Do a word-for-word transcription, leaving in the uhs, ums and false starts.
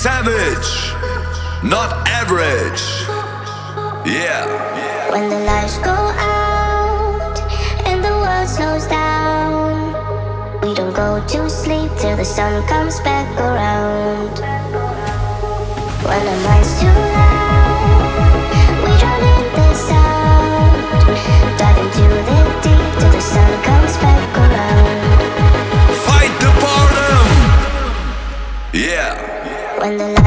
savage, not average. Yeah. When the lights go out and the world slows down, we don't go to sleep till the sun comes back around. When the mind's too loud, we drown in the sound, dive into the deep till the sun comes back around. Fight the boredom. Yeah. When the